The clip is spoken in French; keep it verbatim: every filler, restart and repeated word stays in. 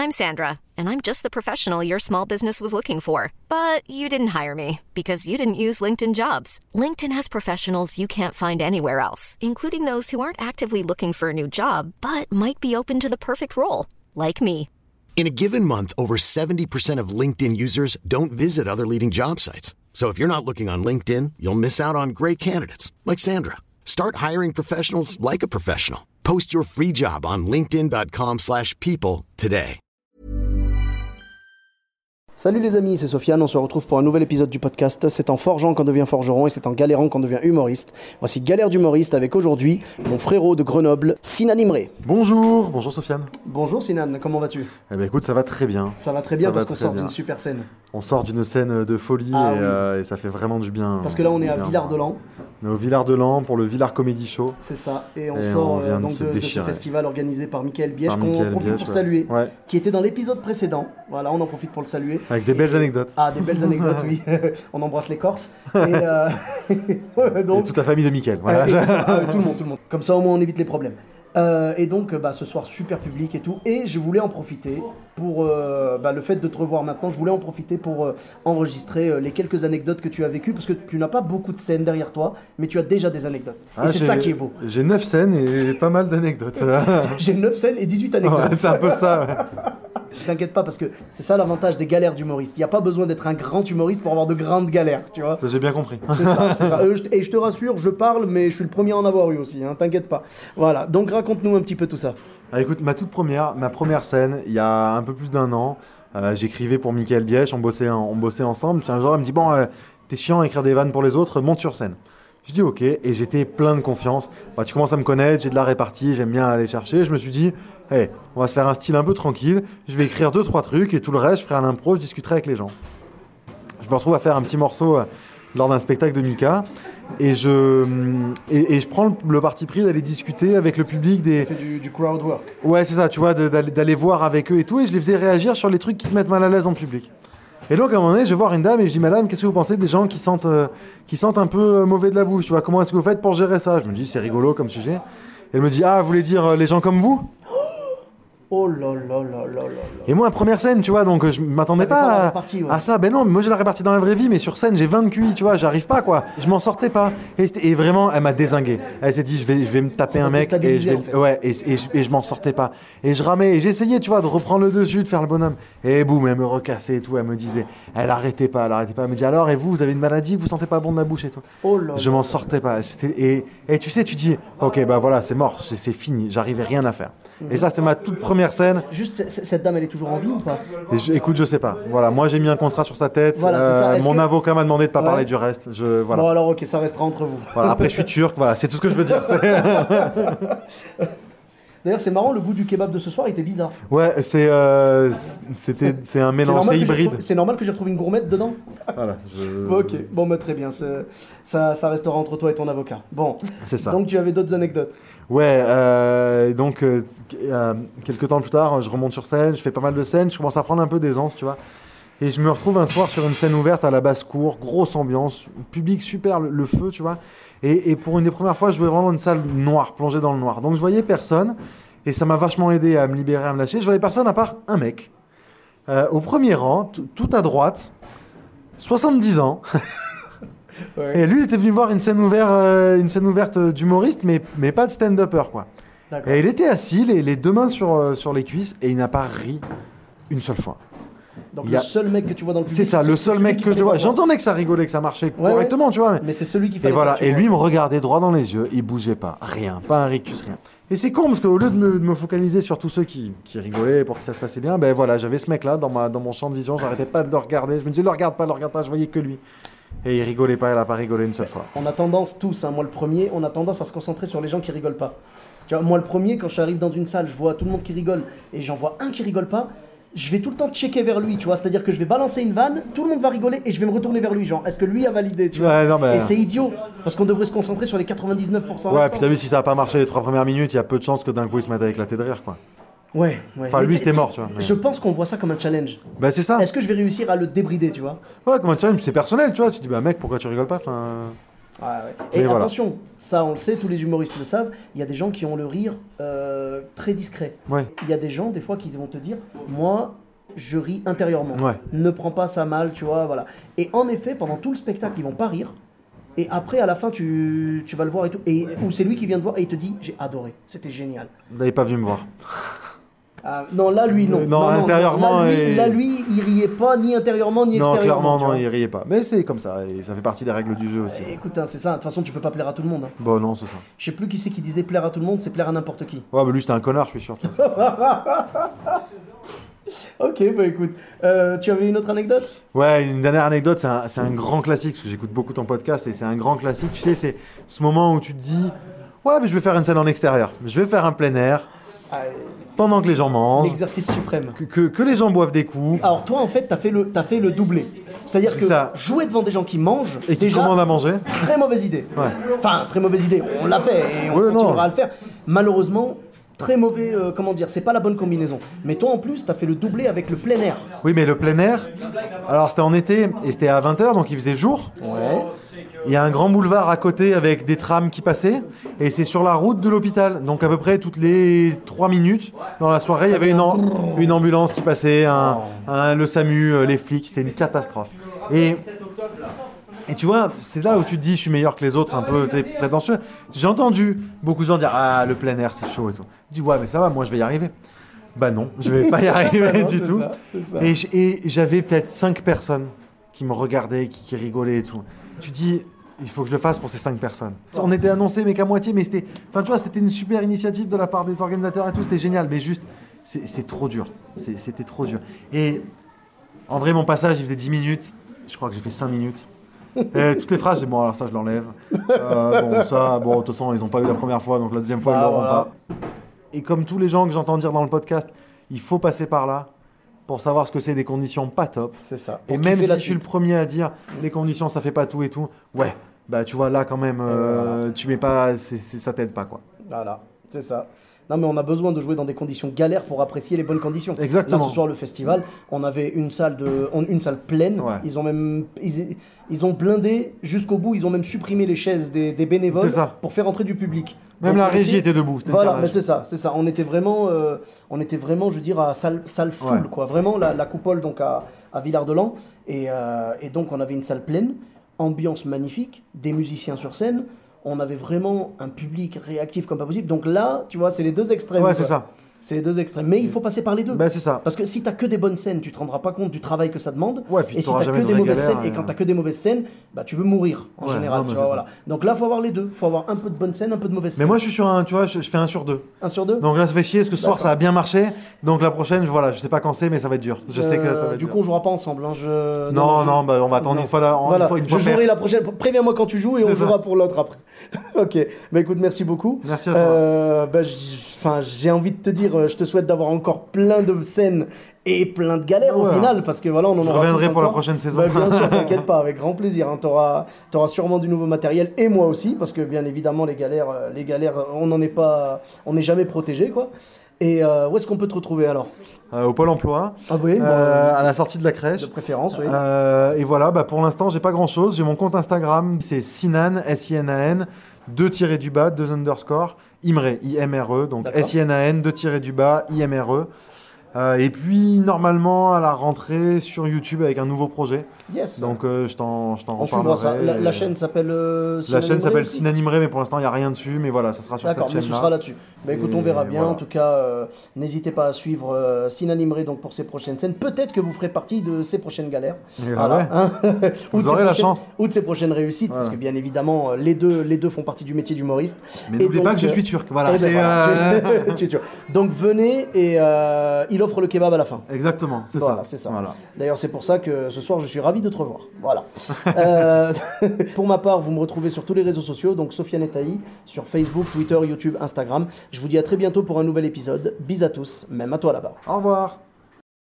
I'm Sandra, and I'm just the professional your small business was looking for. But you didn't hire me because you didn't use LinkedIn Jobs. LinkedIn has professionals you can't find anywhere else, including those who aren't actively looking for a new job, but might be open to the perfect role, like me. In a given month, over seventy percent of LinkedIn users don't visit other leading job sites. So if you're not looking on LinkedIn, you'll miss out on great candidates like Sandra. Start hiring professionals like a professional. Post your free job on linkedin.com slash people today. Salut les amis, c'est Sofiane, on se retrouve pour un nouvel épisode du podcast. C'est en forgeant qu'on devient forgeron et c'est en galérant qu'on devient humoriste. Voici Galère d'humoriste avec aujourd'hui mon frérot de Grenoble, Sinan Imre. Bonjour, bonjour Sofiane. Bonjour Sinan, comment vas-tu ? Eh ben écoute, ça va très bien. Ça va très bien ça parce va qu'on très sort bien. d'une super scène. On sort d'une scène de folie ah, et, oui. euh, et ça fait vraiment du bien. Parce que là on est à bien. Villard-de-Lans. On est au Villard-de-Lans pour le Villard Comedy Show. C'est ça, et on et sort on euh, de donc de, de ce festival organisé par Mickaël Biège, par qu'on Mickaël profite Biège, pour ouais. saluer, ouais. qui était dans l'épisode précédent. Voilà, on en profite pour le saluer. Avec des belles et... anecdotes. Ah, des belles anecdotes, oui. On embrasse les Corses. Et, euh... donc... et toute la famille de Mickaël. Voilà. Et, et, ah, tout le monde, tout le monde. Comme ça, au moins, on évite les problèmes. Euh, et donc, bah, ce soir, super public et tout. Et je voulais en profiter pour euh, bah, le fait de te revoir maintenant. Je voulais en profiter pour euh, enregistrer euh, les quelques anecdotes que tu as vécues. Parce que tu n'as pas beaucoup de scènes derrière toi, mais tu as déjà des anecdotes. Ah, et c'est ça qui est beau. J'ai neuf scènes et pas mal d'anecdotes. J'ai neuf scènes et dix-huit anecdotes. Ouais, c'est un peu ça, ouais. T'inquiète pas, parce que c'est ça l'avantage des galères d'humoriste. Il n'y a pas besoin d'être un grand humoriste pour avoir de grandes galères, tu vois. Ça, j'ai bien compris. C'est ça, c'est ça. Euh, je, et je te rassure, je parle, mais je suis le premier à en avoir eu aussi, hein, t'inquiète pas. Voilà, donc raconte-nous un petit peu tout ça. Ah, écoute, ma toute première, ma première scène, il y a un peu plus d'un an, euh, j'écrivais pour Mickaël Biège, on bossait, on bossait ensemble. Puis un jour, il me dit, bon, euh, t'es chiant à écrire des vannes pour les autres, monte sur scène. Je dis ok, et j'étais plein de confiance. Bah, tu commences à me connaître, j'ai de la répartie, j'aime bien aller chercher. Je me suis dit, hey, on va se faire un style un peu tranquille. Je vais écrire deux, trois trucs et tout le reste, je ferai à l'impro, je discuterai avec les gens. Je me retrouve à faire un petit morceau euh, lors d'un spectacle de Mika. Et je, et, et je prends le, le parti pris d'aller discuter avec le public des... Tu fais du, du crowd work. Ouais, c'est ça, tu vois, de, d'aller, d'aller voir avec eux et tout. Et je les faisais réagir sur les trucs qui te mettent mal à l'aise en public. Et donc à un moment donné, je vais voir une dame et je dis madame, qu'est-ce que vous pensez des gens qui sentent, euh, qui sentent un peu euh, mauvais de la bouche, tu vois, comment est-ce que vous faites pour gérer ça? Je me dis c'est rigolo comme sujet. Elle me dit ah, vous voulez dire euh, les gens comme vous? Oh là là là là là. Et moi, première scène, tu vois, donc je m'attendais pas, pas la à, répartie, ouais. à ça. Ben non, moi j'ai la répartie dans la vraie vie, mais sur scène, j'ai vingt de Q I, tu vois, j'arrive pas quoi. Je m'en sortais pas. Et, et vraiment, elle m'a dézingué. Elle s'est dit, je vais, je vais me taper Ça un mec et je vais, en fait. ouais, et, et, je, et je m'en sortais pas. Et je ramais, et j'essayais, tu vois, de reprendre le dessus, de faire le bonhomme. Et boum, elle me recassait et tout. Elle me disait, elle arrêtait pas, elle arrêtait pas. Elle me dit alors, et vous, vous avez une maladie, vous sentez pas bon de la bouche et tout. Oh là je là m'en là. sortais pas. C'était, et, et tu sais, tu dis, ok, bah voilà, c'est mort, c'est, c'est fini, j'arrivais rien à faire. Et ça, c'était ma toute première scène. Juste, c- cette dame, elle est toujours en vie ou pas? Et je- écoute, je sais pas. Voilà, moi j'ai mis un contrat sur sa tête. Voilà, c'est ça. Euh, Est-ce mon que- avocat m'a demandé de pas Ouais. parler du reste. Je, voilà. Bon alors ok, ça restera entre vous. Voilà, après, je suis turc. Voilà, c'est tout ce que je veux dire. C'est... D'ailleurs, c'est marrant, le goût du kebab de ce soir était bizarre. Ouais, c'est, euh, c'était, c'est un mélange, c'est que j'ai hybride. retrouvé- c'est normal que j'ai retrouvé une gourmette dedans. Voilà, je- Ok, bon bah très bien, c'est- ça, ça restera entre toi et ton avocat. Bon, c'est ça. donc tu avais d'autres anecdotes. Ouais, euh, donc euh, euh, quelques temps plus tard, je remonte sur scène, je fais pas mal de scènes, je commence à prendre un peu d'aisance, tu vois. Et je me retrouve un soir sur une scène ouverte à la basse-cour, grosse ambiance, public super, le, le feu, tu vois. Et, et pour une des premières fois, je jouais vraiment une salle noire, plongée dans le noir. Donc je voyais personne, et ça m'a vachement aidé à me libérer, à me lâcher. Je voyais personne à part un mec, euh, au premier rang, t- tout à droite, soixante-dix ans. Ouais. Et lui, il était venu voir une scène ouverte, euh, une scène ouverte d'humoriste, mais, mais pas de stand-upper, quoi. D'accord. Et il était assis, les, les deux mains sur, euh, sur les cuisses, et il n'a pas ri une seule fois. Donc il le y a- seul mec que tu vois dans le public, C'est ça, le seul celui mec qui que je fait vois. pas voir. J'entendais que ça rigolait, que ça marchait Ouais, correctement, tu vois. Mais... Mais c'est celui qui fait Et les voilà, parties, et ouais. lui il me regardait droit dans les yeux, il bougeait pas, rien, pas un rictus, rien. Et c'est con parce qu'au lieu de me, de me focaliser sur tous ceux qui, qui rigolaient pour que ça se passait bien, ben voilà, j'avais ce mec-là dans, ma, dans mon champ de vision, j'arrêtais pas de le regarder, je me disais le regarde pas, le regarde pas, je voyais que lui. Et il rigolait pas, il a pas rigolé une seule fois. On a tendance tous, hein, moi le premier, on a tendance à se concentrer sur les gens qui rigolent pas. Tu vois, moi le premier, quand j'arrive dans une salle, je vois tout le monde qui rigole et j'en vois un qui rigole pas, je vais tout le temps checker vers lui, tu vois, c'est-à-dire que je vais balancer une vanne, tout le monde va rigoler et je vais me retourner vers lui, genre, est-ce que lui a validé, tu vois. Ouais, non, mais- Et c'est idiot, parce qu'on devrait se concentrer sur les quatre-vingt-dix-neuf pour cent Ouais, restants. puis t'as vu, si ça a pas marché les trois premières minutes, il y a peu de chances que d'un coup il se mette à éclater de rire, quoi. Ouais, ouais. Enfin, Mais lui, tu- c'était tu- mort, tu vois, mais- Je pense qu'on voit ça comme un challenge. Bah c'est ça. Est-ce que je vais réussir à le débrider, tu vois? Ouais, comme un challenge, c'est personnel, tu vois. Tu te dis, bah mec, pourquoi tu rigoles pas? Enfin, Ah ouais. Et Mais voilà. attention, ça on le sait, tous les humoristes le savent, il y a des gens qui ont le rire euh, très discret. Ouais. Il y a des gens des fois qui vont te dire, moi je ris intérieurement, Ouais. ne prends pas ça mal, tu vois, voilà. Et en effet, pendant tout le spectacle, ils vont pas rire. Et après, à la fin, tu, tu vas le voir et tout. Et, ou c'est lui qui vient te voir et il te dit, j'ai adoré, c'était génial. Vous n'avez pas vu me voir. Ah, non, là, lui, non. Euh, non, intérieurement, Là, lui, et- là, lui, il riait pas, ni intérieurement, ni Non, extérieurement. clairement, tu non, vois. il riait pas. Mais c'est comme ça, et ça fait partie des règles du jeu aussi. Et écoute, hein, c'est ça, de toute façon, tu peux pas plaire à tout le monde. Hein. Bon, non, c'est ça. Je sais plus qui c'est qui disait plaire à tout le monde, c'est plaire à n'importe qui. Ouais, bah lui, c'était un connard, je suis sûr. de toute façon. Ok, bah écoute, euh, tu avais une autre anecdote? Ouais, une dernière anecdote, c'est un, c'est un grand classique, parce que j'écoute beaucoup ton podcast, et c'est un grand classique. Tu sais, c'est ce moment où tu te dis, ouais, mais je vais faire une scène en extérieur. Je vais faire un plein air, Ah, pendant que les gens mangent, l'exercice suprême. que, que, que les gens boivent des coups, Alors toi, en fait, t'as fait le, t'as fait le doublé. C'est-à-dire C'est que ça. jouer devant des gens qui mangent, et qui déjà, commandent à manger. très mauvaise idée. Ouais. Enfin, très mauvaise idée. On l'a fait et on Ouais, continuera non. à le faire. Malheureusement, très mauvais, euh, comment dire, c'est pas la bonne combinaison. Mais toi, en plus, t'as fait le doublé avec le plein air. Oui, mais le plein air, alors c'était en été, et c'était à vingt heures, donc il faisait jour. Ouais. Il y a un grand boulevard à côté avec des trams qui passaient, et c'est sur la route de l'hôpital. Donc à peu près toutes les trois minutes dans la soirée, il y avait une, am- une ambulance qui passait, un, un- le SAMU, euh, les flics, c'était une catastrophe. Et, et tu vois, c'est là où tu te dis je suis meilleur que les autres, un peu tu sais, prétentieux. J'ai entendu beaucoup de gens dire ah le plein air c'est chaud et tout. Je dis ouais mais ça va, moi je vais y arriver. Bah non, je vais pas y arriver Non, du c'est tout. ça, c'est ça. Et j- Et j'avais peut-être cinq personnes qui me regardaient, qui, qui rigolaient et tout. Tu dis, il faut que je le fasse pour ces cinq personnes. On était annoncé, mais qu'à moitié, mais c'était. Enfin, tu vois, c'était une super initiative de la part des organisateurs et tout, c'était génial, mais juste, c'est c'est trop dur. C'est- C'était trop dur. Et en vrai, mon passage, il faisait dix minutes. Je crois que j'ai fait cinq minutes. Et toutes les phrases, j'ai dit, bon, alors ça, je l'enlève. Euh, bon, ça, bon, de toute façon, ils n'ont pas eu la première fois, donc la deuxième fois, Ah, ils l'auront voilà. pas. Et comme tous les gens que j'entends dire dans le podcast, il faut passer par là pour savoir ce que c'est des conditions pas top. C'est ça. Et Pour même kiffer si la je suis le suite. premier à dire les conditions ça fait pas tout et tout, ouais, bah tu vois là quand même, euh, tu mets pas, c'est, c'est- ça t'aide pas quoi. Voilà, c'est ça. Non mais on a besoin de jouer dans des conditions galères pour apprécier les bonnes conditions. Exactement. Là ce soir le festival, on avait une salle de, on- une salle pleine. Ouais. Ils ont même, ils, ils ont blindé jusqu'au bout. Ils ont même supprimé les chaises des, des bénévoles C'est ça. pour faire entrer du public. Même Donc, la on régie était debout, c'était une Voilà, carnage. mais c'est ça, c'est ça. On était vraiment, euh, on était vraiment, je veux dire, à salle, salle full Ouais. quoi. Vraiment la, la coupole donc à, à Villard-de-Lans et, euh, et donc on avait une salle pleine, ambiance magnifique, des musiciens sur scène. On avait vraiment un public réactif comme pas possible. Donc là, tu vois, c'est les deux extrêmes. Ouais, quoi. c'est ça. C'est les deux extrêmes. Mais il faut passer par les deux. Bah c'est ça. Parce que si t'as que des bonnes scènes, tu te rendras pas compte du travail que ça demande. Ouais, puis et si t'auras t'as jamais que de des vraie mauvaises galère, scènes, et euh. quand t'as que des mauvaises scènes, bah tu veux mourir en Ouais, général. non, mais tu vois, c'est voilà. Donc là, faut avoir les deux. Faut avoir un peu de bonnes scènes, un peu de mauvaises Mais scènes. moi je suis sur un, tu vois, je, je fais un sur deux. Un sur deux. Donc là ça fait chier parce que ce soir D'accord. ça a bien marché. Donc la prochaine, je- voilà, je sais pas quand c'est, mais ça va être dur. Je sais que ça va Euh, être Du dur. coup, on jouera pas ensemble. Hein. Je... Non, je- non, bah on va attendre Non. une fois là, en- Voilà. une fois, une je fois jouerai faire. la prochaine. Préviens-moi quand tu joues et on C'est ça. jouera pour l'autre après. Ok. Bah écoute, merci beaucoup. Merci à toi. Euh, bah, j'- enfin, j'ai envie de te dire, euh, je te souhaite d'avoir encore plein de scènes et plein de galères au Ouais. final, parce que voilà, on en Je aura reviendrai tous pour la encore. prochaine saison. Bah, bien sûr, t'inquiète pas, avec grand plaisir. Hein. T'auras, t'auras sûrement du nouveau matériel et moi aussi, parce que bien évidemment les galères, euh, les galères, on n'en est pas, on n'est jamais protégé quoi. Et euh, où est-ce qu'on peut te retrouver alors? Euh, au Pôle Emploi, Ah oui, bon, euh, à la sortie de la crèche. de préférence, oui. Euh, et voilà, bah pour l'instant, j'ai pas grand chose. J'ai mon compte Instagram, c'est Sinan, S I N A N, deux tirés du bas, deux underscore, Imre, I M R E, donc D'accord. S I N A N, deux tirés du bas, I M R E. Euh, et puis, normalement, à la rentrée sur YouTube avec un nouveau projet. Yes. Donc, euh, je t'en je t'en on suivra ça. reparlerai. La, la Et- chaîne s'appelle. euh, La Sinan chaîne Imre s'appelle aussi Sinan Imre, mais pour l'instant, il n'y a rien dessus. Mais voilà, ça sera sur cette D'accord, mais ce chaîne-là. sera là-dessus. Bah écoute, on Et verra bien. voilà. En tout cas, euh, n'hésitez pas à suivre euh, Sinan Imre donc pour ses prochaines scènes. Peut-être que vous ferez partie de ses prochaines galères. Et ah ouais. hein. Ou Vous de ses aurez la prochaines- chance. Ou de ses prochaines réussites, parce Voilà. que bien évidemment, euh, les deux, les deux font partie du métier d'humoriste. Mais Et n'oubliez donc, pas que je euh, suis turc. Voilà, eh ben c'est, voilà, euh, tu- tu- tu- donc venez et euh, il offre le kebab à la fin. Exactement, c'est Voilà, ça. c'est ça. Voilà. D'ailleurs, c'est pour ça que ce soir, je suis ravi de te revoir. Voilà. Euh, pour ma part, vous me retrouvez sur tous les réseaux sociaux, donc Sofiane Etaï, sur Facebook, Twitter, YouTube, Instagram. Je vous dis à très bientôt pour un nouvel épisode. Bis à tous, même à toi là-bas. Au revoir.